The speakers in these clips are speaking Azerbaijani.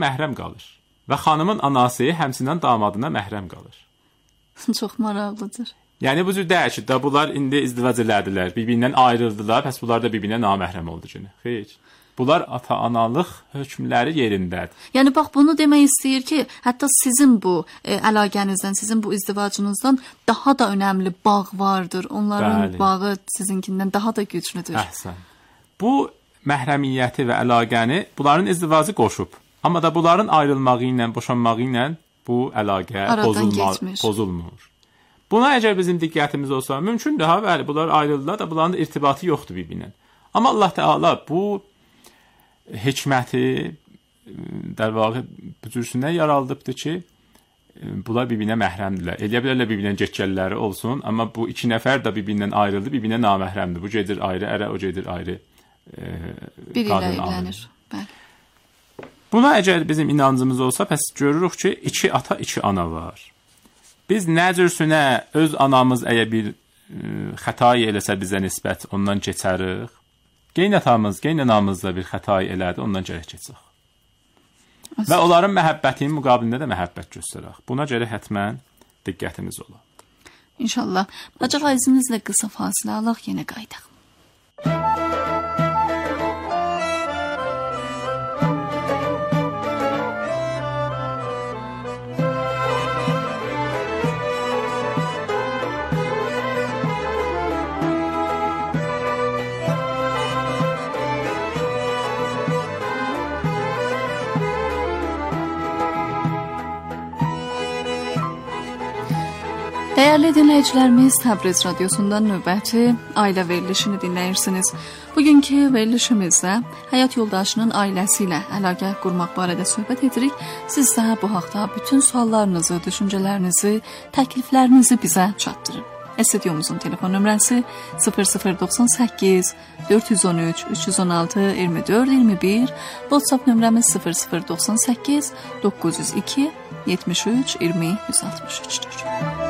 məhrəm qalır. Və xanımın anası həmçinin damadına məhrəm qalır. Çox maraqlıdır. Yəni bu cür deyək ki, da bunlar indi izdivac elədilər, bir-birindən ayrıldılar, pəs bunlar da bir-birinə naməhrəm oldu ki. Xeyr. Bunlar ata-analıq hökmləri yerindədir. Yəni bax bunu demək istəyir ki, hətta sizin bu əlaqənizdən, sizin bu izdivacınızdan daha da önəmli bağ vardır. Onların bağı sizinkindən daha da güclüdür. Əhsən. Bu məhrəmiyyəti və əlaqəni bunların izdivacı qoşub. Amma da bunların ayrılmağı ilə, boşanmağı ilə bu əlaqə pozulmur. Buna əgər bizim diqqətimiz olsa, mümkündür, ha, bəli, bunlar ayrıldılar da bunların da irtibatı yoxdur bir-birinə. Amma Allah Teala bu hikməti در واقع bu cürsünə yaralıbdır ki, bunlar bir-birinə məhrəmdirlər. Eləyə bilərlər bir-birinə getgəlləri olsun, amma bu iki nəfər də bir-birindən ayrıldı, bir-birinə naməhrəmdir. Bu gedir ayrı ərə, o gedir ayrı biri ilə evlənir. Bəli. Buna əgər bizim inancımız olsa, pəs görürük ki, iki ata, iki ana var. Biz nə cürsünə öz anamız əgər bir xətayı eləsə bizə nisbət ondan keçərik, qeyn atamız, qeyn anamız da bir xətayı elədi, ondan gərək keçək. Və onların məhəbbətinin müqabilində də məhəbbət göstərək. Buna görə hətmən diqqətimiz ola. İnşallah. Acaba izinizlə qısa fasilə alaq, yenə qaydaq. Dəyərli dinləyicilərimiz, Təbriz radiosundan növbəti ailə verilişini dinləyirsiniz. Bugünkü verilişimizdə həyat yoldaşının ailəsi ilə əlaqə qurmaq barədə söhbət edirik. Siz də bu haqda bütün suallarınızı, düşüncələrinizi, təkliflərinizi bizə çatdırın. Studyomuzun telefon nömrəsi 0098 413 316 24 21, WhatsApp nömrəmiz 0098 902 73 20 163'tür.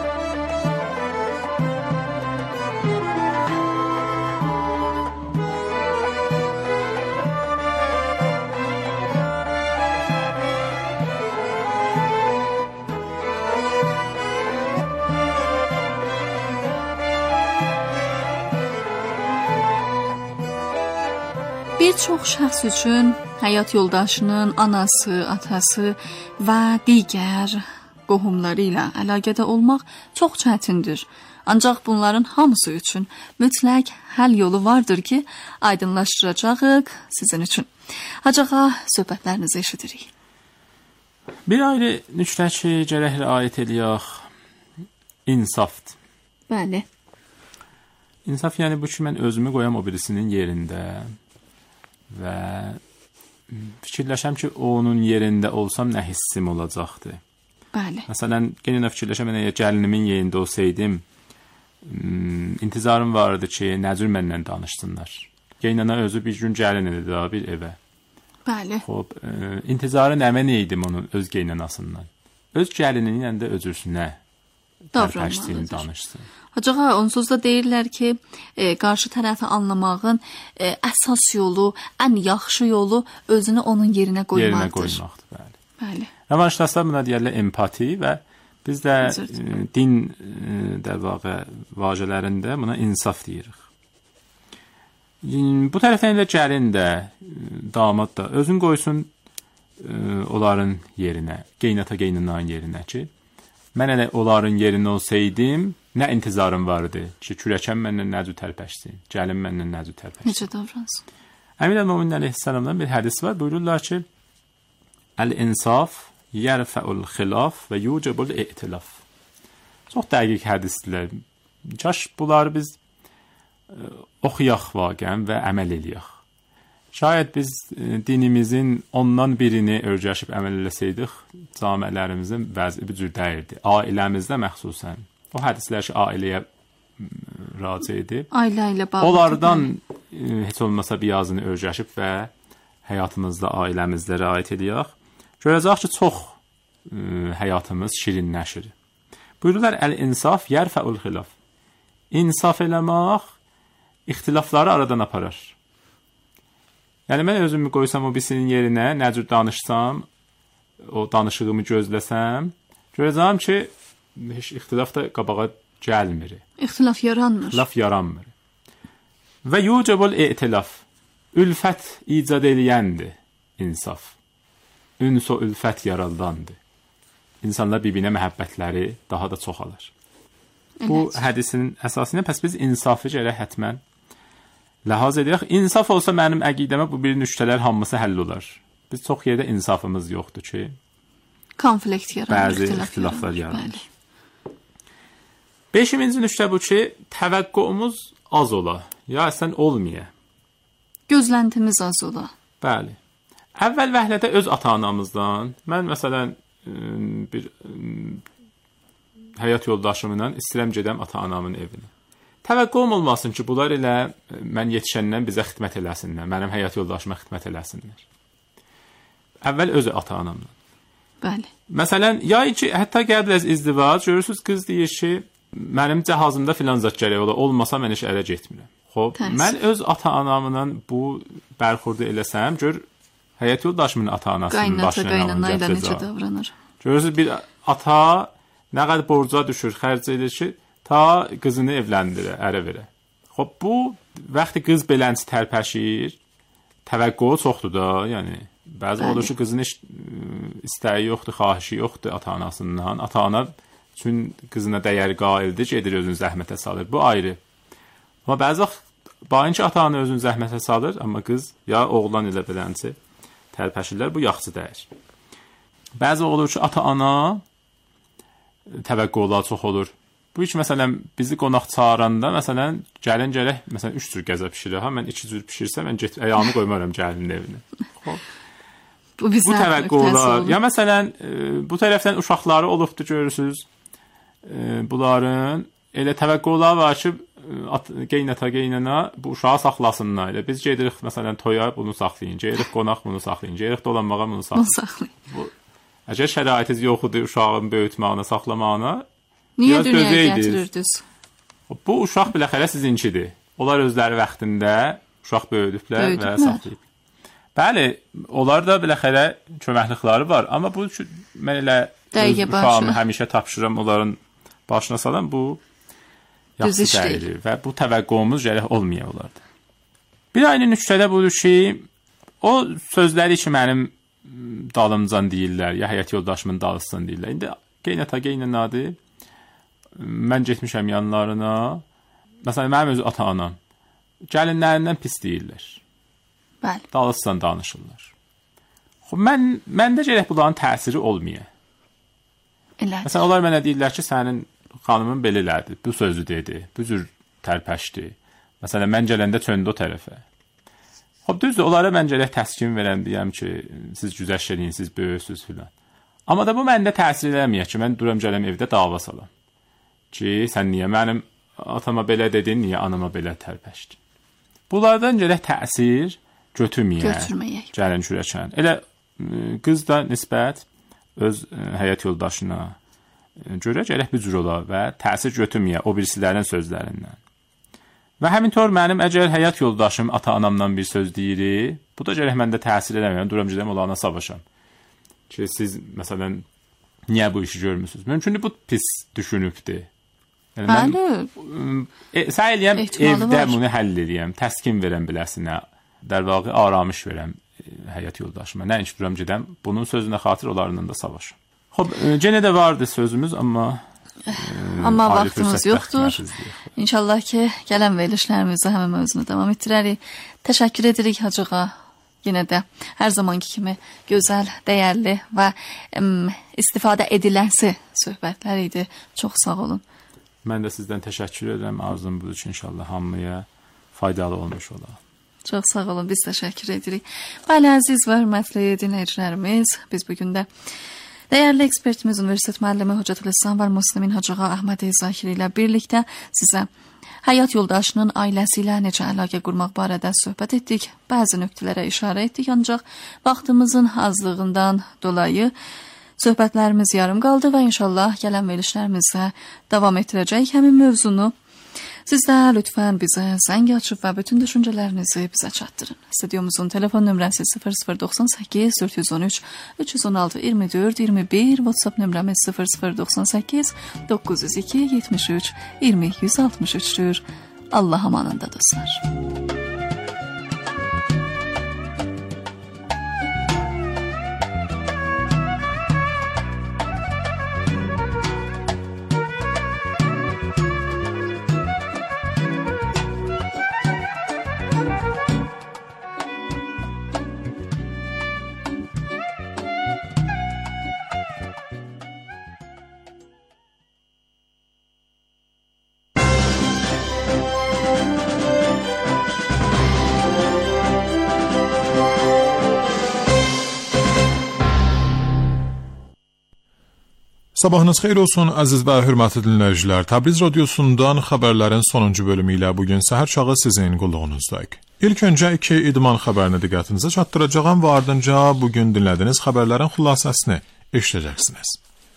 Bir çox şəxs üçün həyat yoldaşının anası, atası və digər qohumları ilə əlaqədə olmaq çox çətindir. Ancaq bunların hamısı üçün mütləq həll yolu vardır ki, aydınlaşdıracağıq sizin üçün. Acağa söhbətlərinizi eşidirik. Bir ayrı nüqtə ki, gərək riayət eləyək, insafdır. Bəli. İnsaf yəni bu ki, mən özümü qoyam o birisinin yerində və fikirləşəm ki, onun yerində olsam nə hissim olacaqdır. Bəli. Məsələn, yenə fikirləşəm, əgər gəlinimin yerində olsaydım, intizarım vardı ki, nə cür mənlə danışsınlar. Qaynana özü bir gün gəlin idi daha bir evə. Bəli. Xoş, intizarı nə mən idim onun öz qaynanasından. Öz gəlinin ilə də özürsünə davranışsın, danışsın. Acağa onsuz da deyirlər ki, qarşı tərəfi anlamağın əsas yolu, ən yaxşı yolu özünü onun yerinə qoymaqdır. Yerinə qoymaqdır, bəli. Bəli. Rəvanşdaşlar buna deyirlər empati və biz də din vacələrində buna insaf deyirik. Bu tərəfdən də gəlin də, damad da özün qoysun onların yerinə, qaynata qaynananın yerinə ki, mən elə onların yerində olsaydım, nə intizarım vardı ki, kürəkən məndən nəzü tərpəşsin, gəlin məndən nəzü tərpəşsin. Necə davransın? Əmir əl-Möminin əleyhissalamdan bir hədis var, buyururlar ki, əl-insaf yərfəul xilaf və yucibul i'tilaf. Çox dəqiq hədisdirlər. Kaş bunları biz oxuyaq vaqən və əməl eləyək. Şayət biz dinimizin ondan birini örgəşib əməl eləsəydik, camiələrimizin vəzi bir cür dəyirdi. Ailəmizdə məxsusən. O hədislər ki, ailəyə raci edib. Ailə ilə bağlı. Onlardan heç olmasa bir yazını örgəşib və həyatımızda, ailəmizdə riayət edək. Görəcək ki, çox həyatımız şirinləşir. Buyururlar, əl-insaf yərfəul xilaf. İnsaf eləmək ixtilafları aradan aparar. Yəni, mən özümü qoysam o birisinin yerinə, nə cür danışsam, o danışığımı gözləsəm, görəcəm ki, heç ixtilaf da qabağa gəlmir. İxtilaf yaranmır. Və yucabul e'tilaf. Ülfət icad eləyəndir insaf. Üns o ülfət yaradandır. İnsanlar bir-birinə məhəbbətləri daha da çoxalır. Bu hədisin əsasında pəs biz insafı gərək həttəmən ləhaz edək. İnsaf olsa mənim əqidəmə bu bir nüktələr hamısı həll olar. Biz çox yerdə insafımız yoxdur ki, konflikt yaranır, bəzi ixtilaflar yaranır. 5-ci nüktə bu ki, təvəqqüümüz az ola, ya əslən olmaya. Gözləntimiz az ola. Bəli. Əvvəl vəhlədə öz ata-anamızdan, mən məsələn bir həyat yoldaşımla istəyirəm gedəm ata-anamın evinə. Təvəqqüm olmasın ki, bunlar elə mən yetişəndən bizə xidmət eləsinlər, mənim həyat yoldaşıma xidmət eləsinlər. Əvvəl öz ata-anamla. Bəli. Məsələn, ya ki, hətta qəbləz izdivac, görürsünüz, qız deyir ki, mənim cəhazımda filan zat gərək ola, olmasa mən heç ərə getmirəm. Xob, mən öz ata-anamla bu bərxurdu eləsəm, gör, həyat yoldaşımın ata-anasının başına necə davranır. Görürsünüz, bir ata nə qədər borca düşür, xərc edir ki, ta qızını evləndirə, ərə verə. Xob, bu, vaxtı qız belənci tərpəşir, təvəqqü çoxdur da, yəni, bəzi olur ki, qızın istəyi yoxdur, xahişi yoxdur ata-anasından, ata-ana üçün qızına dəyər qaildir, gedir özünü zəhmətə salır, bu ayrı. Amma bəzi vaxt, bayın ki, ata-ana özünü zəhmətə salır, amma qız, ya oğlan ilə belənci tərpəşirlər, bu yaxşı dəyər. Bəzi olur ki, ata-ana təvəqqülər çox olur. Bu iş, məsələn, bizi qonaq çağıranda, məsələn, gəlin gərək, məsələn, 3 cür qəzə pişirir, ha, mən 2 cür pişirsəm, mən ayağımı qoymaram gəlinin evinə. Bu təvəqqülər. Ya, məsələn, bu tərəfdən uşaqları olubdur, görürsünüz, bunların elə təvəqqülər var ki, qeynata-qeynana bu uşağı saxlasınlar. Elə biz gedirik, məsələn, toya bunu saxlayın, gedirik qonaq bunu saxlayın, gedirik dolanmağa bunu saxlayın. Əgər şəraitiniz yoxudur uşağın böyütməyinə, saxlamağına, niyə dünyaya gətirirdiniz? Bu uşaq biləxərə sizinkidir. Onlar özləri vaxtında uşaq böyüdüblər və saxlayıb. Bəli, onlar da biləxərə köməklikləri var, amma bu mən elə uşağımı həmişə tapşıram, onların başına salam, bu yaxşı dəyilir və bu təvəqqümüz gərək olmaya olardı. Bir aynı nüktədə budur ki, o sözləri ki, mənim dalımcan deyirlər, ya həyat yoldaşımın dalısından deyirlər. İndi qeynata-qeynanadır, mən getmişəm yanlarına, məsələn, mənim özü ata-anam, gəlinlərindən pis deyirlər. Bəli. Dalısından danışırlar. Məndə gərək bunların təsiri olmaya. Elədir. Məsələn, onlar mənə deyirlər ki, sənin xanımın belə elədi, bu sözü dedi, bu cür tərpəşdi. Məsələn, mən gələndə çöndü o tərəfə. Düzdür, onlara mən gərək təskin verəm, deyəm ki, siz güzəşt edin, siz böyüksüz filan. Amma da bu məndə təsir eləməyək ki, mən duram gələm evdə dava salam. Ki, sən niyə mənim atama belə dedin, niyə anama belə tərpəşdin? Bunlardan gərək təsir götürməyək. Gəlin kürəkən. Elə qız da nisbət öz həyat yoldaşına görə gərək bir cür ola və təsir götürməyək o birisilərin sözlərindən. Və həmin tör mənim əgər həyat yoldaşım ata-anamdan bir söz deyir, bu da gərək məndə təsir eləməyəm, duram gedəm onlarla savaşam. Ki, siz, məsələn, niyə bu işi görmürsünüz? Mümkündür, bu pis düşünübdir. Yəni, mən səy eləyəm, evdə bunu həll eləyəm, təskin verəm biləsinə, dərvağı aramış verəm həyat yoldaşıma. Nə inç duram gedəm, bunun sözünə xatir onlarla da savaşam. Xob, genə də vardı sözümüz, amma vaxtımız yoxdur. İnşallah ki, gələn verilişlərimizdə həmin mövzunu davam etdirərik. Təşəkkür edirik Hacığa. Yenə də hər zamanki kimi gözəl, dəyərli və istifadə ediləsi söhbətlər idi. Çox sağ olun. Mən də sizdən təşəkkür edirəm. Arzum budur ki, inşallah hamıya faydalı olmuş olar. Çox sağ olun. Biz təşəkkür edirik. Bəli, əziz və hörmətli dinləyicilərimiz, biz bugün də dəyərli ekspertimiz, Universitet müəllimi Hocatülislam və Müslimin Hacığa Əhməd Zakiri ilə birlikdə sizə həyat yoldaşının ailəsi ilə necə əlaqə qurmaq barədə söhbət etdik. Bəzi nöqtələrə işarə etdik, ancaq vaxtımızın azlığından dolayı söhbətlərimiz yarım qaldı və inşallah gələn verilişlərimizə davam etdirəcək həmin mövzunu Siz də lütfən bizə zəng açıb və bütün düşüncələrinizi bizə çatdırın. Studyomuzun telefon nömrəsi 0098 413 316 24 21, WhatsApp nömrəmiz 0098 902 73 20 163'dür. Allah amanında dostlar. Sabahınız xeyir olsun əziz və hörmətli dinləyicilər. Təbriz radiosundan xəbərlərin sonuncu bölümü ilə bugün səhər çağı sizin qulluğunuzdayıq. İlk öncə 2 idman xəbərini diqqətinizə çatdıracağam və ardınca bugün dinlədiyiniz xəbərlərin xülasəsini eşidəcəksiniz.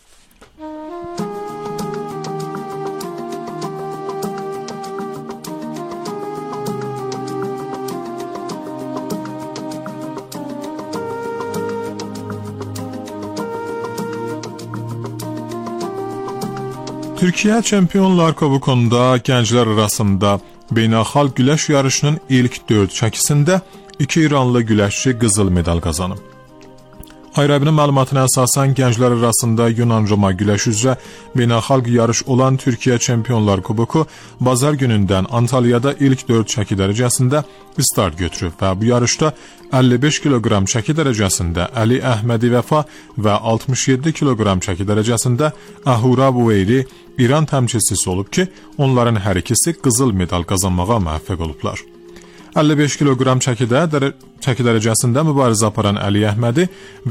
Türkiyə Çempionlar Kubokunda gənclər arasında beynəlxalq güləş yarışının ilk 4 çəkisində 2 İranlı güləşçi qızıl medal qazanıb. Ayrabinin məlumatına əsasən gənclər arasında Yunan-Roma güləş üzrə beynəlxalq yarış olan Türkiyə Çempionlar Kuboku bazar günündən Antalyada ilk 4 çəki dərəcəsində start götürüb və bu yarışda 55 kiloqram çəki dərəcəsində Əli Əhmədi Vəfa və 67 kiloqram çəki dərəcəsində Ahura Buveyri İran təmsilçisi olub ki, onların hər ikisi qızıl medal qazanmağa müvəffəq olublar. 55 kiloqram çəki dərəcəsində mübarizə aparan Əli Əhmədi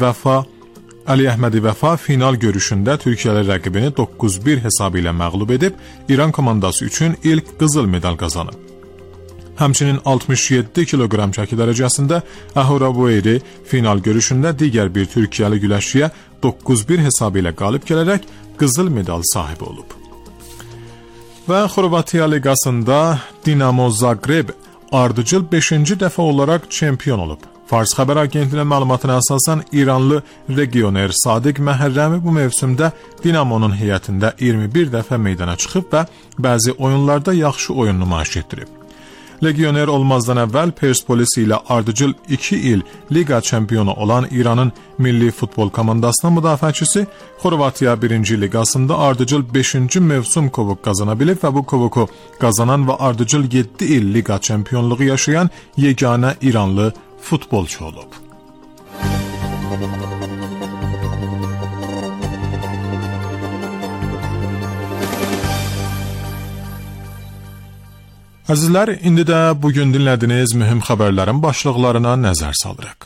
Vəfa final görüşündə Türkiyəli rəqibini 9-1 hesabı ilə məğlub edib, İran komandası üçün ilk qızıl medal qazanıb. Həmçinin 67 kiloqram çəki dərəcəsində Ahura Buveyri final görüşündə digər bir Türkiyəli güləşçiyə 9-1 hesabı ilə qalib gələrək qızıl medal sahibi olub. Və Xorvatiya liqasında Dinamo Zagreb ardıcıl 5-ci dəfə olaraq çempion olub. Fars xəbər agentliyinin məlumatına əsasən İranlı legioner Sadiq Məhərrəmi bu mövsümdə Dinamo'nun heyətində 21 dəfə meydana çıxıb və bəzi oyunlarda yaxşı oyun nümayiş etdirib. Legioner olmazdan əvvəl Perspolis ilə ardıcıl 2 il liqa çempionu olan İranın milli futbol komandasının müdafiəçisi Xorvatiya 1-ci liqasında ardıcıl 5-ci mövsüm kubok qazana bilib və bu kuboku qazanan və ardıcıl 7 il liqa çempionluğu yaşayan yeganə İranlı futbolçu olub. Əzizlər, indi də bugün dinlədiyiniz mühüm xəbərlərin başlıqlarına nəzər salırıq.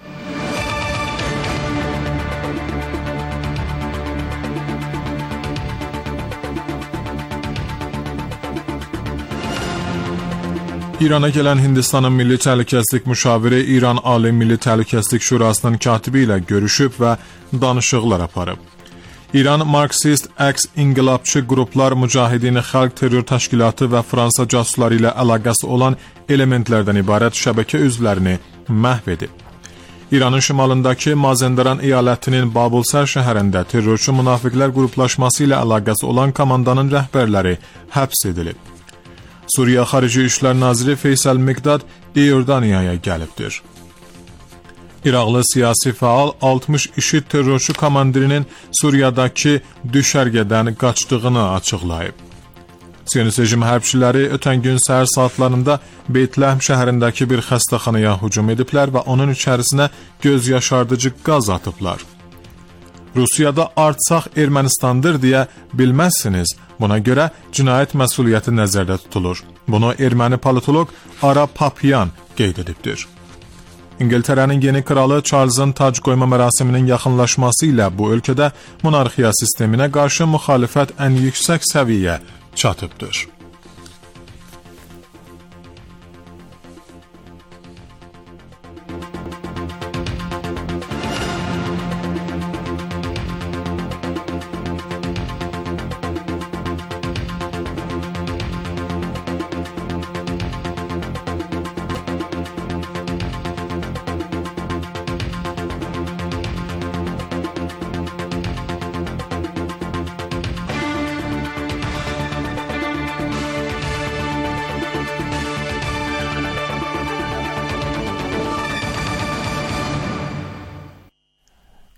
İrana gələn Hindistanın Milli Təhlükəsizlik müşaviri İran Ali Milli Təhlükəsizlik Şurasının katibi ilə görüşüb və danışıqlar aparıb. İran Marksist əks-inqilabçı qruplar Mücahidin Xalq Terror Təşkilatı və Fransa casusları ilə əlaqəsi olan elementlərdən ibarət şəbəkə üzvlərini məhv edib. İranın şimalındakı Mazəndaran eyalətinin Babulsər şəhərində terrorçu münafiqlər qruplaşması ilə əlaqəsi olan komandanın rəhbərləri həbs edilib. Suriya Xarici İşlər Naziri Feysal Miqdad İordaniyaya gəlibdir. İraqlı siyasi fəal 60 IŞİD terrorçu komandirinin Suriyadakı düşərgədən qaçdığını açıqlayıb. Siyonist rejim hərbçiləri ötən gün səhər saatlarında Beytləhm şəhərindəki bir xəstəxanaya hücum ediblər və onun içərisinə göz yaşardıcı qaz atıblar. Rusiyada Artsaq Ermənistandır deyə bilməzsiniz. Buna görə cinayət məsuliyyəti nəzərdə tutulur. Bunu erməni politoloq Ara Papian qeyd edibdir. İngiltərənin yeni kralı Charles'ın tac qoyma mərasiminin yaxınlaşması ilə bu ölkədə monarxiya sisteminə qarşı müxalifət ən yüksək səviyyə çatıbdır.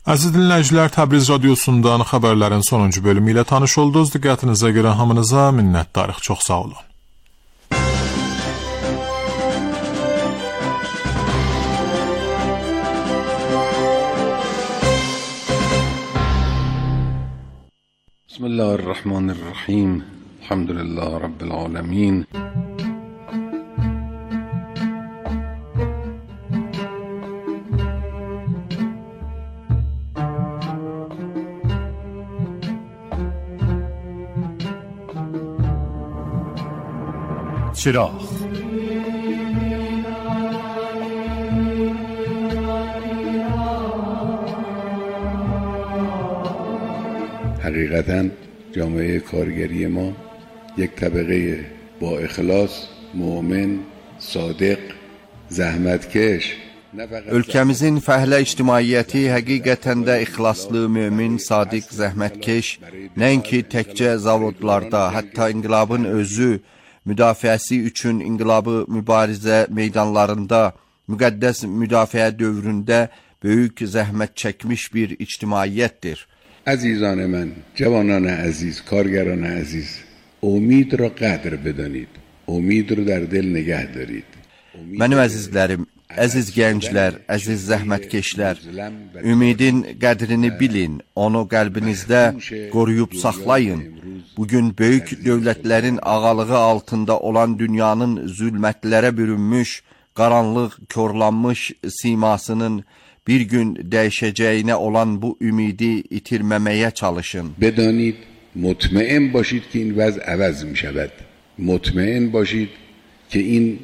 Əziz dinləyicilər, Təbriz radiosundan xəbərlərin sonuncu bölümü ilə tanış oldunuz. Diqqətinizə görə hamınıza minnətdarıq. Çox sağ olun. Bismillahirrahmanirrahim. Elhamdülillah Rabbil alemin. چراغ حقیقتاً جامعه کارگری ما یک طبقه با اخلاص، مؤمن، صادق، zəhmətkeş. Ölkəmizin fəhlə ictimaiyyəti həqiqətən də ixlaslı, mömin, sadiq, zəhmətkeş, nəinki təkcə zavodlarda, hətta inqilabın özü müdafiəsi üçün inqilabı mübarizə meydanlarında, müqəddəs müdafiə dövründə böyük zəhmət çəkmiş bir ictimaiyyətdir. عزیزان من، جوانان عزیز، کارگران عزیز، امید را قدر بدانید. امید رو در دل نگه دارید. Mənim əzizlərim, əziz gənclər, əziz zəhmətkeşlər, ümidin qədrini bilin, onu qəlbinizdə qoruyub saxlayın. Bugün böyük dövlətlərin ağalığı altında olan dünyanın zülmətlərə bürünmüş, qaranlıq, körlanmış simasının bir gün dəyişəcəyinə olan bu ümidi itirməməyə çalışın. بدانید مطمئن باشید که این وضع عوض می شود. مطمئن باشید که این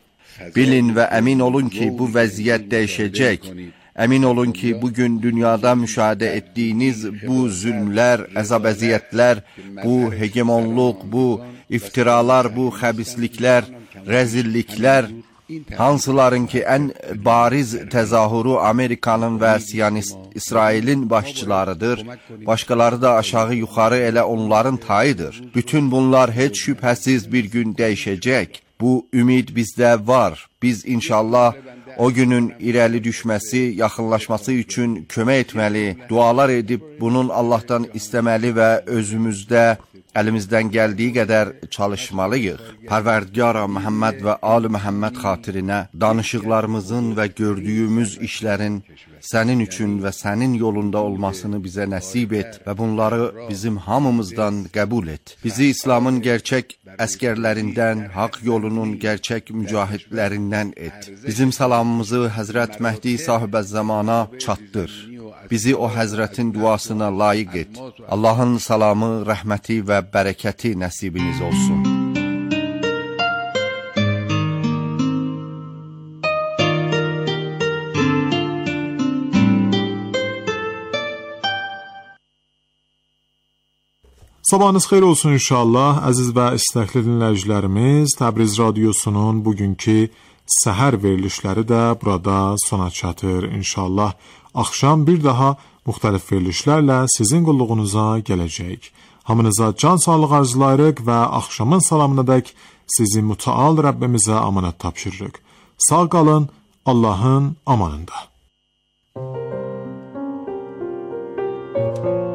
Bilin və əmin olun ki, bu vəziyyət dəyişəcək. Əmin olun ki, bugün dünyada müşahidə etdiyiniz bu zülmlər, əzab-əziyyətlər, bu hegemonluq, bu iftiralar, bu xəbisliklər, rəzilliklər, hansıların ki, ən bariz təzahürü Amerikanın və Siyonist İsrailin başçılarıdır, başqaları da aşağı-yuxarı elə onların tayıdır. Bütün bunlar heç şübhəsiz bir gün dəyişəcək. Bu ümid bizdə var. Biz inşallah o günün irəli düşməsi, yaxınlaşması üçün kömək etməli, dualar edib bunun Allahdan istəməli və özümüzdə əlimizdən gəldiyi qədər çalışmalıyıq. Pərverdigara Məhəmməd və Ali Məhəmməd xatirinə danışıqlarımızın və gördüyümüz işlərin sənin üçün və sənin yolunda olmasını bizə nəsib et və bunları bizim hamımızdan qəbul et. Bizi İslamın gerçək əskərlərindən, haqq yolunun gerçək mücahidlərindən et. Bizim salamımızı Həzrət Məhdi sahibə zamana çatdır. Bizi o Həzrətin duasına layiq et. Allahın salamı, rəhməti və bərəkəti nəsibiniz olsun. Sabahınız xeyir olsun inşallah. Əziz və istəkli dinləyicilərimiz, Təbriz radiosunun bugünkü səhər verilişləri də burada sona çatır. İnşallah axşam bir daha müxtəlif verilişlərlə sizin qulluğunuza gələcək. Hamınıza can sağlığı arzulayırıq və axşamın salamınadək sizi mütəal Rəbbimizə amanət tapşırırıq. Sağ qalın, Allahın amanında.